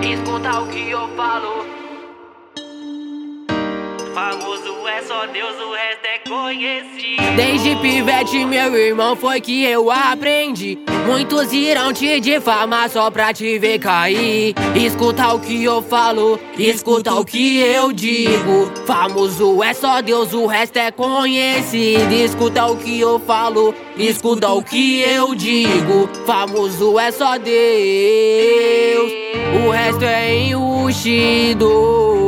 escuta o que eu falo. Famoso é só Deus, o resto é conhecido. Desde pivete, meu irmão, foi que eu aprendi. Muitos irão te difamar só pra te ver cair. Escuta o que eu falo, escuta o que eu digo. Famoso é só Deus, o resto é conhecido. Escuta o que eu falo, escuta o que eu digo. Famoso é só Deus, o resto é enrustido.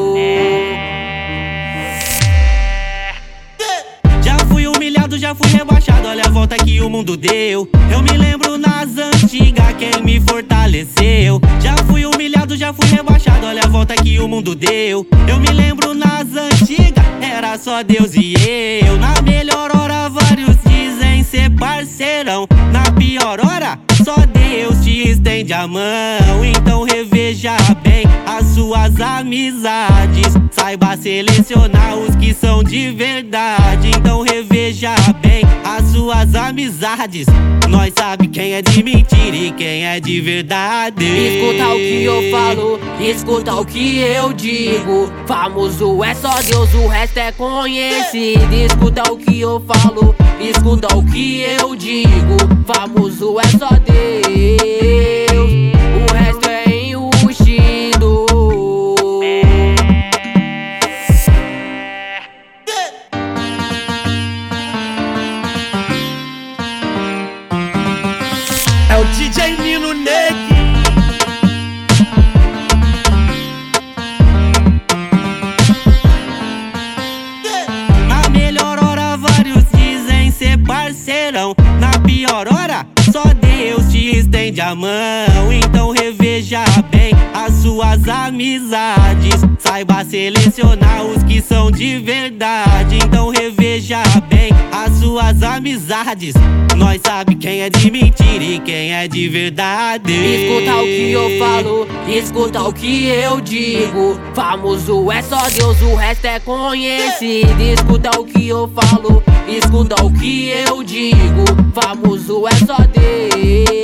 Já fui rebaixado, olha a volta que o mundo deu. Eu me lembro nas antigas quem me fortaleceu. Já fui humilhado, já fui rebaixado, olha a volta que o mundo deu. Eu me lembro nas antigas, era só Deus e eu. Na melhor hora vários dizem ser parceirão. Na pior hora, só Deus te estende a mão. Então reveja bem as suas amizades. Saiba selecionar os que são de verdade. Então reveja bem as suas amizades. Nós sabe quem é de mentira e quem é de verdade. Escuta o que eu falo, escuta o que eu digo. Famoso é só Deus, o resto é conhecido. Escuta o que eu falo, escuta o que eu digo. Famoso é só Deus, o resto é enrustido. É o DJ Nino Neg. Na melhor hora vários dizem ser parceirão. Na pior hora, só Deus te estende a mão. Então reveja bem as suas amizades. Saiba selecionar os que são de verdade. Então reveja bem as suas amizades. Nós sabe quem é de mentira e quem é de verdade. Escuta o que eu falo, escuta o que eu digo. Famoso é só Deus, o resto é conhecido. Escuta o que eu falo, escuta o que eu digo. Famoso é só Deus.